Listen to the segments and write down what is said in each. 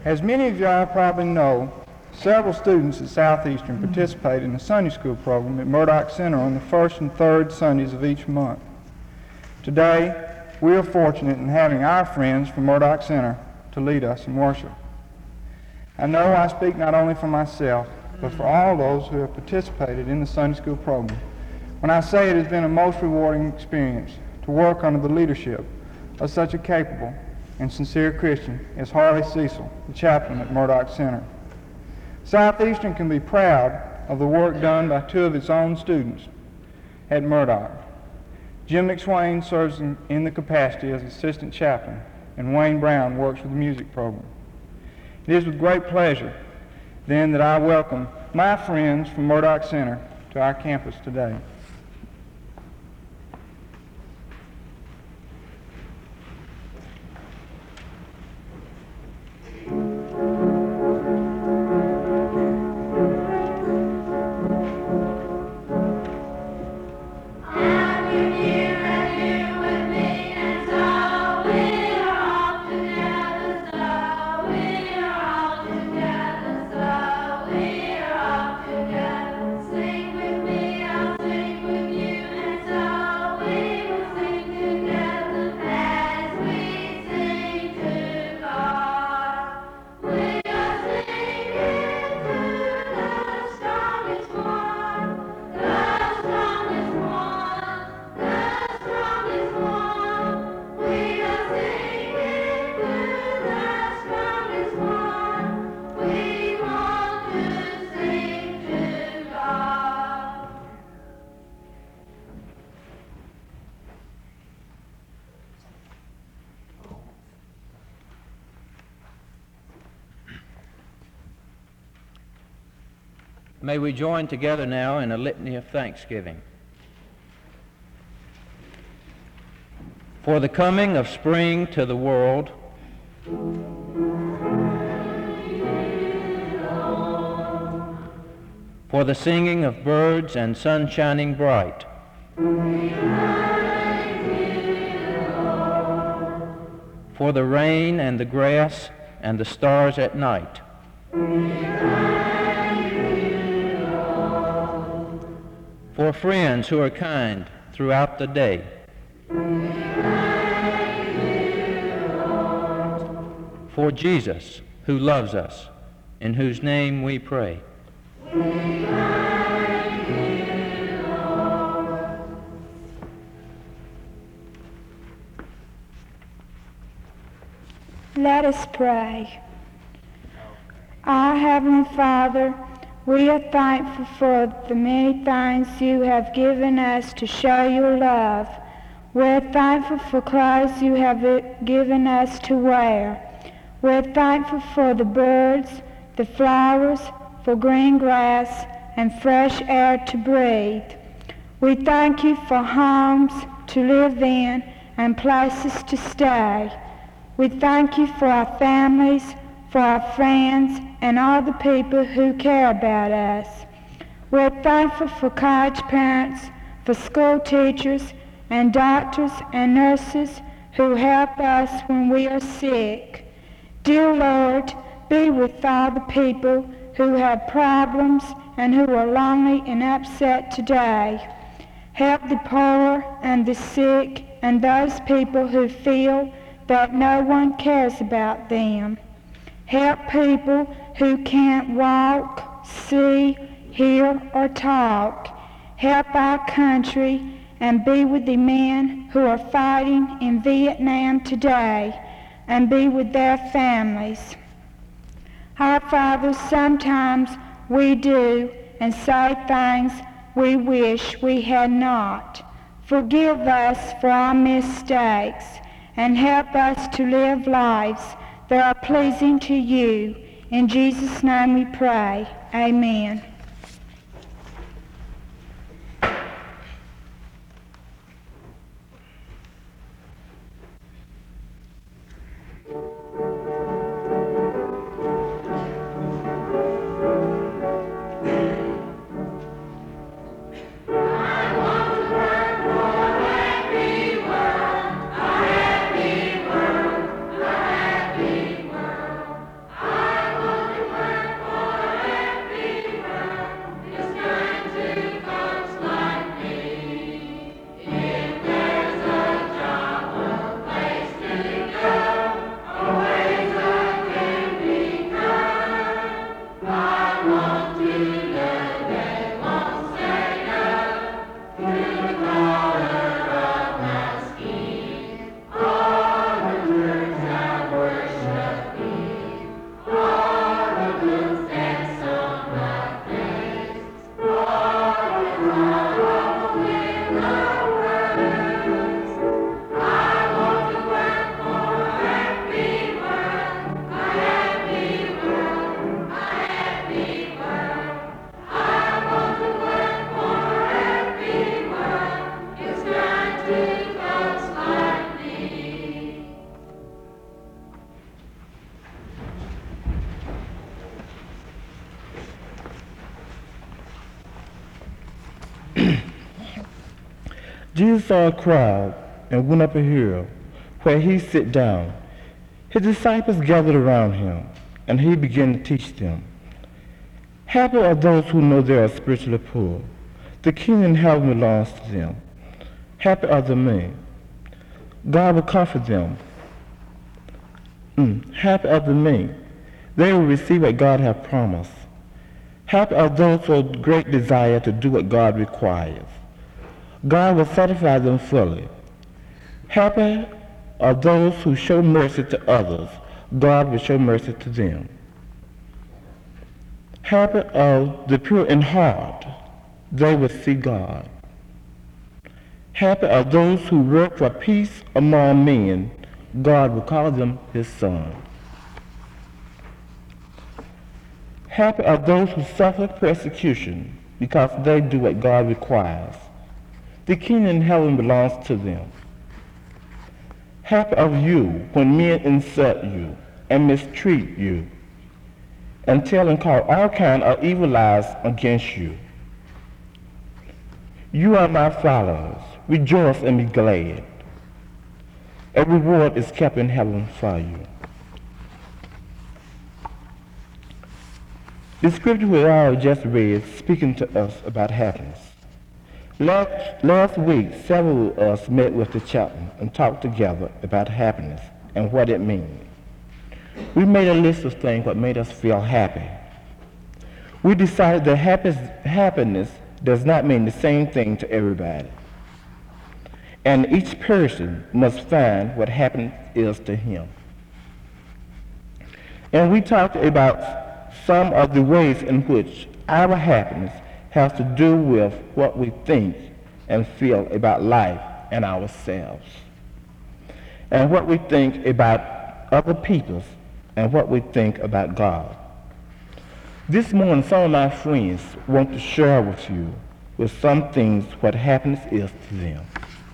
As many of y'all probably know, several students at Southeastern participate in the Sunday School program at Murdock Center on the first and third Sundays of each month. Today, we are fortunate in having our friends from Murdock Center to lead us in worship. I know I speak not only for myself, but for all those who have participated in the Sunday School program when I say it has been a most rewarding experience to work under the leadership of such a capable and sincere Christian as Harley Cecil, the chaplain at Murdock Center. Southeastern can be proud of the work done by two of its own students at Murdock. Jim McSwain serves in the capacity as assistant chaplain, and Wayne Brown works with the music program. It is with great pleasure, then, that I welcome my friends from Murdock Center to our campus today. May we join together now in a litany of thanksgiving. For the coming of spring to the world, for the singing of birds and sun shining bright, for the rain and the grass and the stars at night, for friends who are kind throughout the day, for Jesus who loves us, in whose name we pray. Let us pray. Our Heavenly Father, we are thankful for the many things you have given us to show your love. We're thankful for clothes you have given us to wear. We're thankful for the birds, the flowers, for green grass, and fresh air to breathe. We thank you for homes to live in and places to stay. We thank you for our families, for our friends, and all the people who care about us. We're thankful for college parents, for school teachers, and doctors and nurses who help us when we are sick. Dear Lord, be with all the people who have problems and who are lonely and upset today. Help the poor and the sick and those people who feel that no one cares about them. Help people who can't walk, see, hear, or talk. Help our country and be with the men who are fighting in Vietnam today and be with their families. Our Father, sometimes we do and say things we wish we had not. Forgive us for our mistakes and help us to live lives that are pleasing to you. In Jesus' name we pray. Amen. I Jesus saw a crowd and went up a hill where he sat down. His disciples gathered around him, and he began to teach them. Happy are those who know they are spiritually poor. The kingdom in heaven belongs to them. Happy are the meek. God will comfort them. Happy are the meek. They will receive what God has promised. Happy are those who have great desire to do what God requires. God will satisfy them fully. Happy are those who show mercy to others. God will show mercy to them. Happy are the pure in heart. They will see God. Happy are those who work for peace among men. God will call them his son. Happy are those who suffer persecution because they do what God requires. The kingdom in heaven belongs to them. Happy are you when men insult you and mistreat you and tell and call all kinds of evil lies against you. You are my followers. Rejoice and be glad. A reward is kept in heaven for you. The scripture we all just read is speaking to us about happiness. Last week, several of us met with the chaplain and talked together about happiness and what it means. We made a list of things that made us feel happy. We decided that happiness does not mean the same thing to everybody. And each person must find what happiness is to him. And we talked about some of the ways in which our happiness has to do with what we think and feel about life and ourselves, and what we think about other people, and what we think about God. This morning, some of my friends want to share with you with some things what happiness is to them.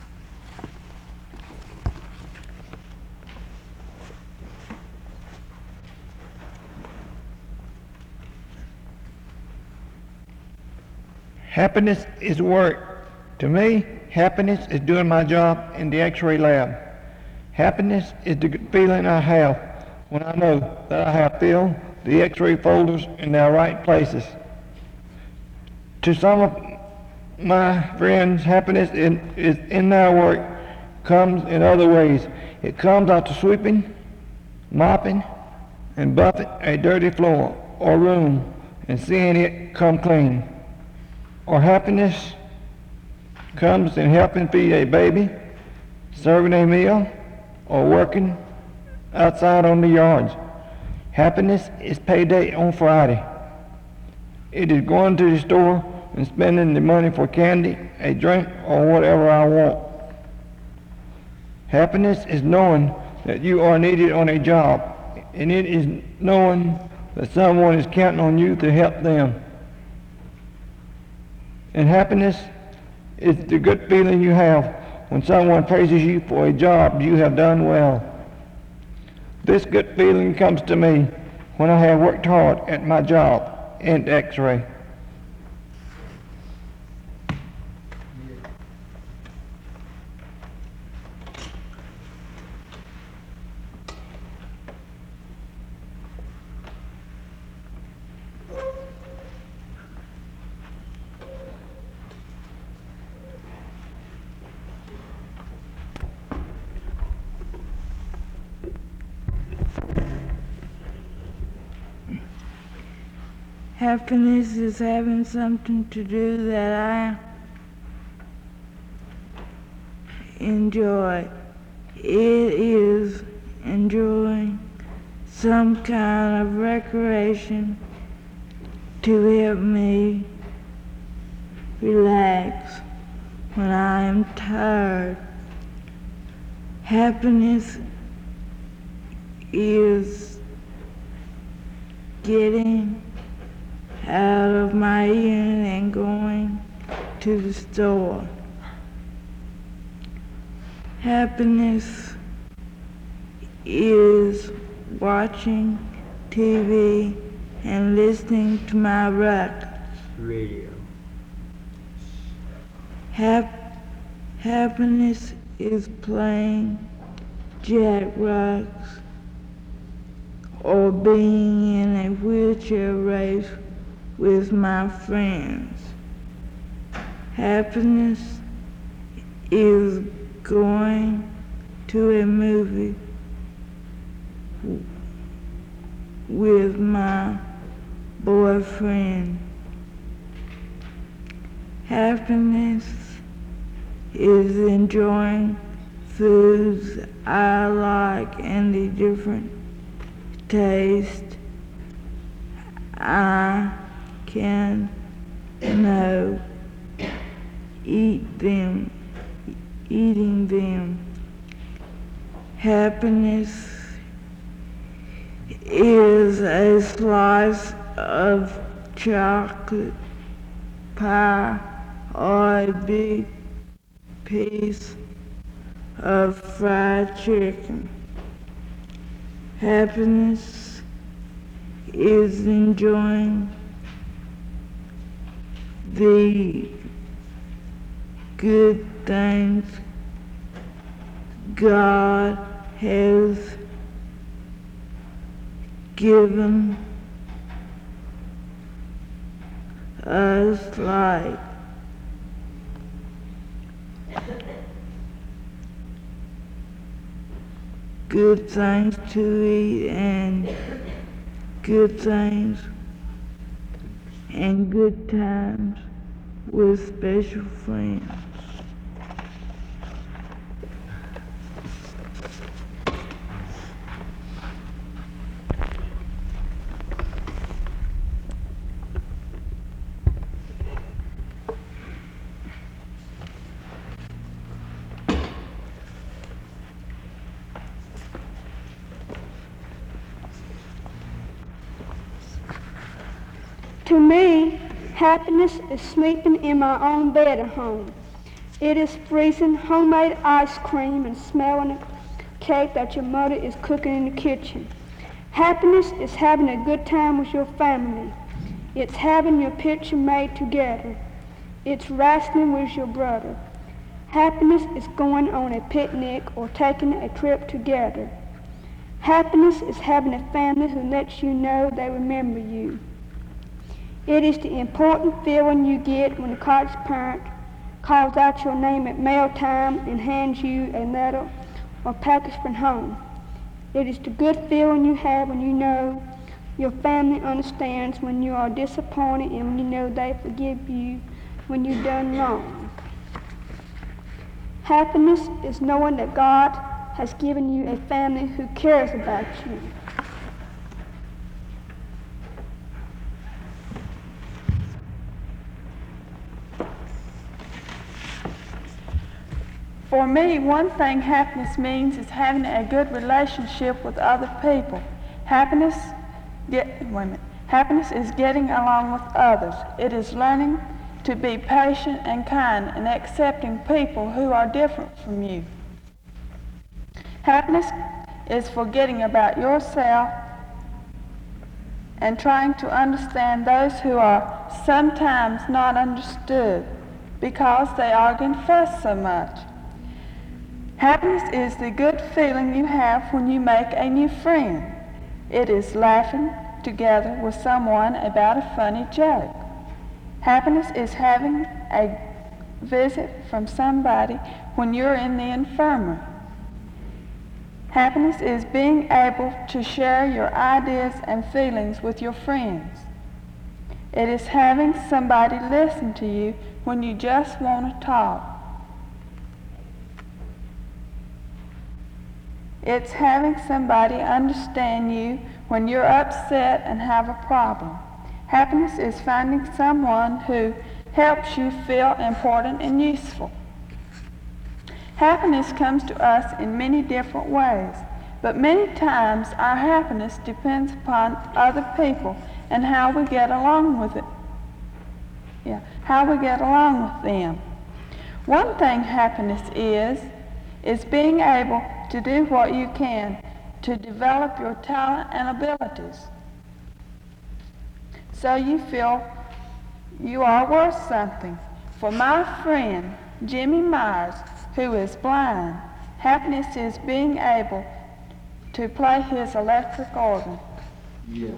Happiness is work. To me, happiness is doing my job in the X-ray lab. Happiness is the good feeling I have when I know that I have filled the X-ray folders in their right places. To some of my friends, happiness is in their work, comes in other ways. It comes after sweeping, mopping, and buffing a dirty floor or room and seeing it come clean. Or happiness comes in helping feed a baby, serving a meal, or working outside on the yards. Happiness is payday on Friday. It is going to the store and spending the money for candy, a drink, or whatever I want. Happiness is knowing that you are needed on a job, and it is knowing that someone is counting on you to help them. And happiness is the good feeling you have when someone praises you for a job you have done well. This good feeling comes to me when I have worked hard at my job in X-ray. Happiness is having something to do that I enjoy. It is enjoying some kind of recreation to help me relax when I am tired. Happiness is getting out of my unit and going to the store. Happiness is watching TV and listening to my radio. Happiness is playing jack rocks or being in a wheelchair race with my friends. Happiness is going to a movie with my boyfriend. Happiness is enjoying foods I like and the different taste I can know eating them. Happiness is a slice of chocolate pie or a big piece of fried chicken. Happiness is enjoying the good things God has given us, like good things to eat and good things and good times with special friends. To me, happiness is sleeping in my own bed at home. It is freezing homemade ice cream and smelling a cake that your mother is cooking in the kitchen. Happiness is having a good time with your family. It's having your picture made together. It's wrestling with your brother. Happiness is going on a picnic or taking a trip together. Happiness is having a family who lets you know they remember you. It is the important feeling you get when a college parent calls out your name at mail time and hands you a letter or package from home. It is the good feeling you have when you know your family understands when you are disappointed and when you know they forgive you when you've done wrong. Happiness is knowing that God has given you a family who cares about you. For me, one thing happiness means is having a good relationship with other people. Happiness is getting along with others. It is learning to be patient and kind and accepting people who are different from you. Happiness is forgetting about yourself and trying to understand those who are sometimes not understood because they argue and fuss so much. Happiness is the good feeling you have when you make a new friend. It is laughing together with someone about a funny joke. Happiness is having a visit from somebody when you're in the infirmary. Happiness is being able to share your ideas and feelings with your friends. It is having somebody listen to you when you just want to talk. It's having somebody understand you when you're upset and have a problem. Happiness is finding someone who helps you feel important and useful. Happiness comes to us in many different ways, but many times our happiness depends upon other people and how we get along with it. How we get along with them. One thing happiness is being able to do what you can to develop your talent and abilities, so you feel you are worth something. For my friend Jimmy Myers, who is blind. Happiness is being able to play his electric organ. Yeah.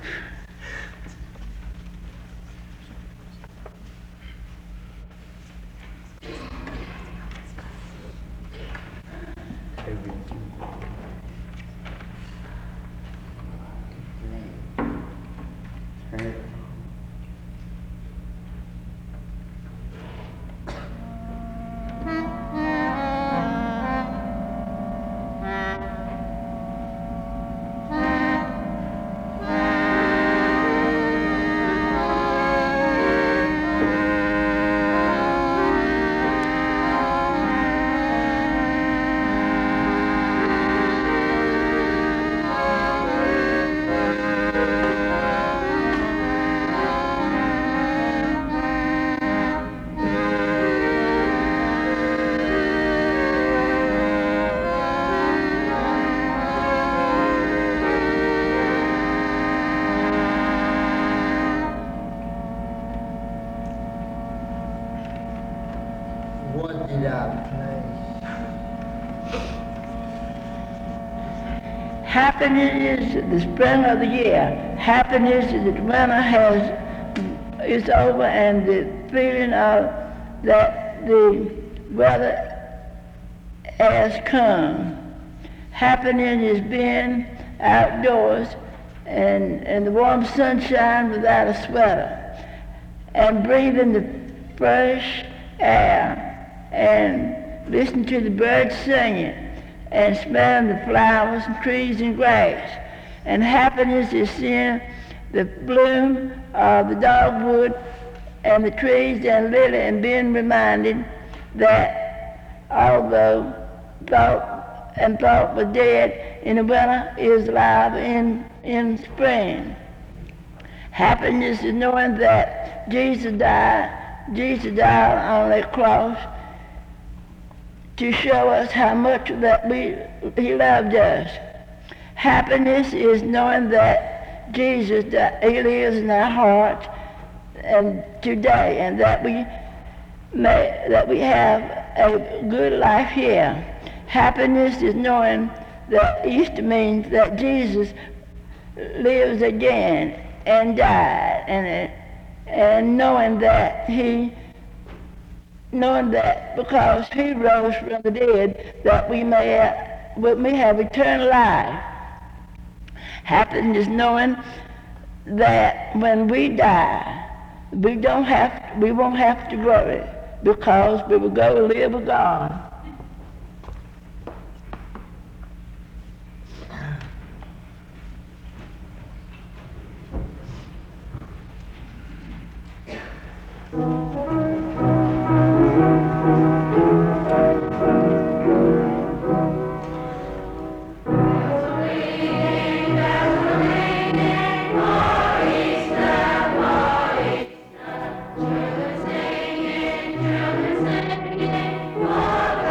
What did I play? Happiness is the spring of the year. Happiness is that winter is over and the feeling of that the weather has come. Happiness is being outdoors and the warm sunshine without a sweater and breathing the fresh air and listening to the birds singing and smelling the flowers and trees and grass. And happiness is seeing the bloom of the dogwood and the trees and lily and being reminded that although thought was dead in the winter is alive in spring. Happiness is knowing that Jesus died on that cross to show us how much that he loved us. Happiness is knowing that Jesus, he lives in our hearts and today, and that we have a good life here. Happiness is knowing that Easter means that Jesus lives again and died, and knowing that because he rose from the dead, that we may have eternal life. Happiness knowing that when we die, we won't have to worry, because we will go live with God. Children singing,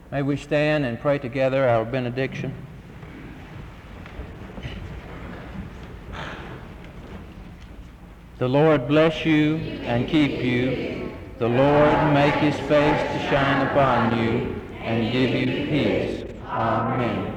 May we stand and pray together our benediction. The Lord bless you and keep you. The Lord make his face to shine upon you and give you peace. Amen.